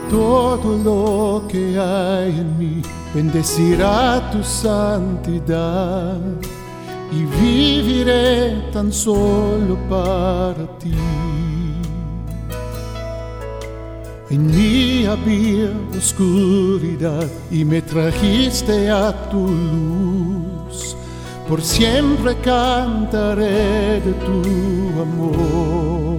Todo lo que hay en mí bendecirá tu santidad y viviré tan solo para ti. En mí había oscuridad y me trajiste a tu luz. Por siempre cantaré de tu amor.